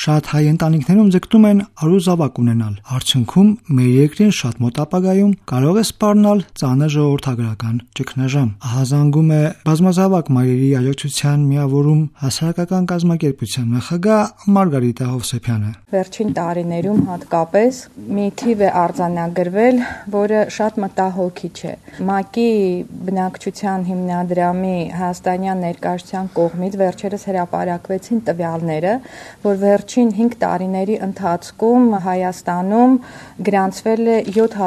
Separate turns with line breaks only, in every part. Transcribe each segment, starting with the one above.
Շատ հայ ընտանիքներում ձգտում են արու զավակ ունենալ։ Արդյունքում մեր երկրին շատ մոտ ապագայում կարող է սպառնալ ծանր ժողովրդագրական ճգնաժամ։ Ահա զանգում է բազմազավակ մայրերի աջակցության միավորում հասարակական կազմակերպության նախագահ Մարգարիտա Հովսեփյանը։
Վերջին տարիներում հատկապես մի թիվ է արձանագրվել, որը շատ մտահոգիչ է։ ՄԱԿ-ի բնակչության հիմնադրամի հայաստանյան ներկայացության կողմից վերջերս հրապարակվեցին տվյալները, որ վերջին 5 տարիների ընթացքում Հայաստանում գրանցվել է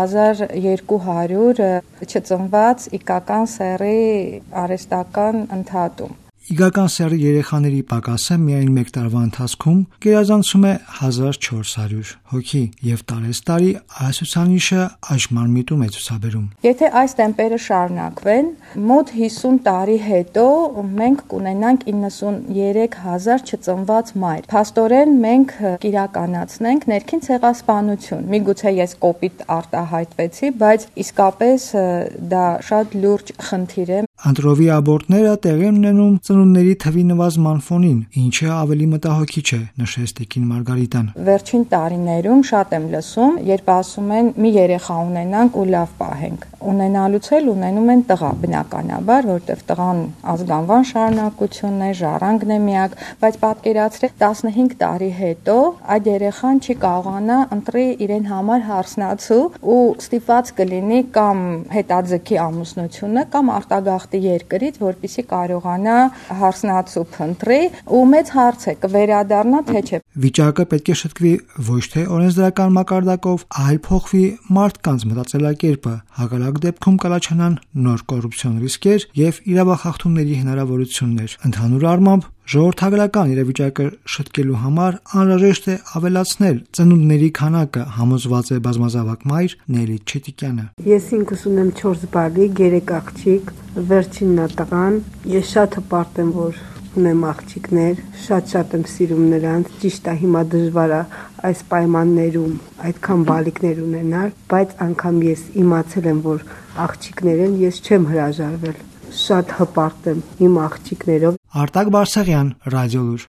7200 չծնված իգական սեռի արհեստական ընդհատում։
Իգական սեռի երեխաների պակասը միայն մեկ տարվա ընթացքում գերազանցում է 1400 հոգի եւ տարեստարի այս ցուցանիշը աճման միտում է ցուցաբերում։
Եթե այս տեմպերը շարունակվեն, մոտ 50 տարի հետո մենք կունենանք 93000 չծնված մայր։ Փաստորեն մենք կիրականացնենք ներքին ցեղասպանություն։ Միգուցե ես կոպիտ արտահայտվեցի, բայց իսկապես դա շատ լուրջ խնդիր է։
Անտրովի աբորտները տեղի են ունենում ծնունդների թվի նվազման ֆոնին, ինչը ավելի մտահոգիչ է, նշեց Տիկին Մարգարիտան։
Վերջին տարիներում շատ եմ լսում, երբ ասում են՝ մի երեխա ունենանք ու լավ պահենք։ Ունենալուց էլ ունենում են տղա, բնականաբար, որտեղ տղան ազգանվան շարունակությունն է, ժառանգն է միակ, բայց պատկերացրեք 15 տարի հետո այդ երեխան չի կարողանա ընտրի իրեն համար հարսնացու ու ստիպված կլինի կամ հետաձգի ամուսնությունը կամ արտագաղթի երկրից, որպեսզի կարողանա հարսնացու փնտրի ու մեծ հարց է կվերադառնա թե չէ։
Վիճակը պետք է շտկվի ոչ թե օրենսդրական մակարդակով, այլ փոխվի մարդկանց մտածելակերպը։ Հակառակ դեպքում կառաջանան նոր կոռուպցիոն ռիսկեր եւ իրավախախտումների հնարավորություններ։ Ընդհանուր առմամբ ժողովրդագրական իրավիճակը շտկելու համար անհրաժեշտ է ավելացնել ծնունդների քանակը, համոզված է բազմազավակ մայր Նելի Չետիկյանը։
Ես ինքս ունեմ 4 բալիկ, 3 աղջիկ, վերջինն է տղան։ Ես շատ հպարտ եմ, որ ունեմ աղջիկներ, շատ եմ սիրում նրանց։ Ճիշտ է, հիմա դժվար է այս պայմաններում այդքան բալիկներ ունենալ, բայց անգամ ես իմացել եմ, որ աղջիկներ են, ես չեմ հրաժարվել։ Շատ հպարտ եմ իմ աղջիկներով։
Արտակ Բարսեղյան, Ռադիոլուր։